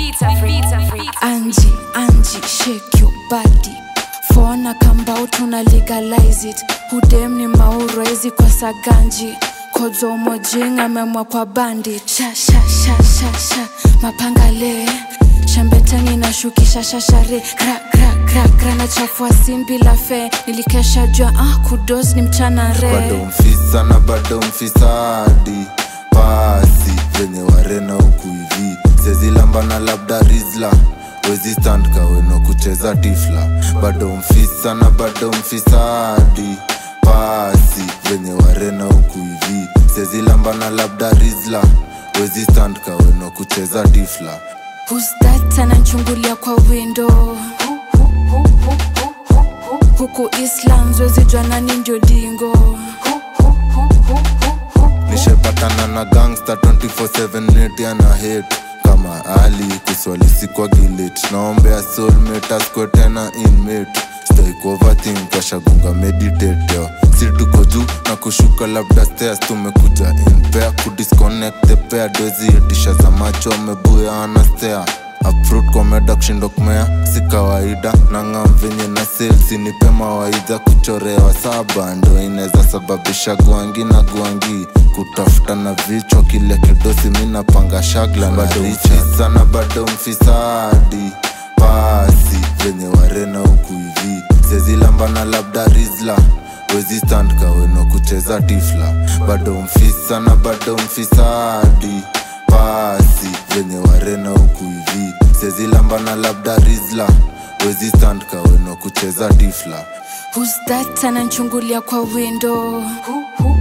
Angie, shake your body. Fona kamba utuna legalize it. Hudem ni mauro ezi kwa saganji. Kozo mojinga memwa kwa bandit. Sha mapangale. Shambetani na shukisha shashare. Kra na chafua simbi la fe. Nilikesha jua kudos ni mchana re. Bado mfisadi pasi venye warena huku hivi. Sezi lamba na labda rizla. Wezi stand kaweno kucheza tifla. Bado mfisadi pasi venye warena huku hivi. Sezi lamba na labda rizla. Wezi stand kaweno kucheza tifla. Who's that ananchungulia kwa window? Huku Islands wezi jua nani ndio dingo. Nishepatana na gangster 24/7 neti ana hate. Kama Ali kuswali sikwa gilit. Naombea soulmate askwe tena inmate. Stay overthink kashagunga meditate yo. Si tuko juu na kushuka labda stairs. Tumekuja in pair kudisconnect the pair. Dozi etisha za macho amebuya anastea. Uproot kwa meda kushindo kumea si kawaida. Nangam venye na sales nipe mawaidha. Kuchorewa saba ndo ineza sababisha guangi na guangi. Kutafuta na vichwa kile kidosi mina panga shagla na richa. Bado mfisadi pasi venye warena huku hivi. Sezi lamba na labda rizla. Wezi stand kaweno kucheza tifla. Bado mfisadi pasi venye warena huku hivi. Sezi lamba na labda rizla. Wezi stand kaweno kucheza tifla. Who's that ananchungulia kwa window?